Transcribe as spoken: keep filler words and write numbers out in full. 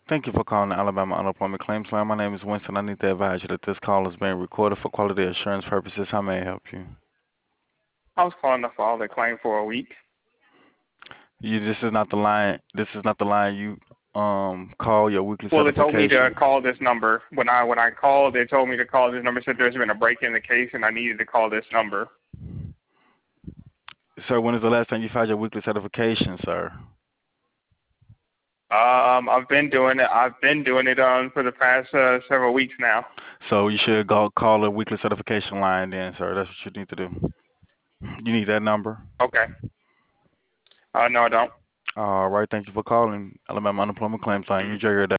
Thank you for calling the Alabama Unemployment Claims Line. My name is Winston. I need to advise you that this call is being recorded for quality assurance purposes. How may I help you? I was calling to file a claim for a week. You this is not the line. This is not the line you um call your weekly Well, they told me to certification. call this number. When I when I called, they told me to call this number. Said there's been a break in the case, and I needed to call this number. Sir, when is the last time you filed your weekly certification, sir? Um, I've been doing it. I've been doing it um for the past uh, several weeks now. So you should go call the weekly certification line then, sir. That's what you need to do. You need that number. Okay. Uh, no, I don't. All right. Thank you for calling Alabama Unemployment Claims Line. You enjoy your day.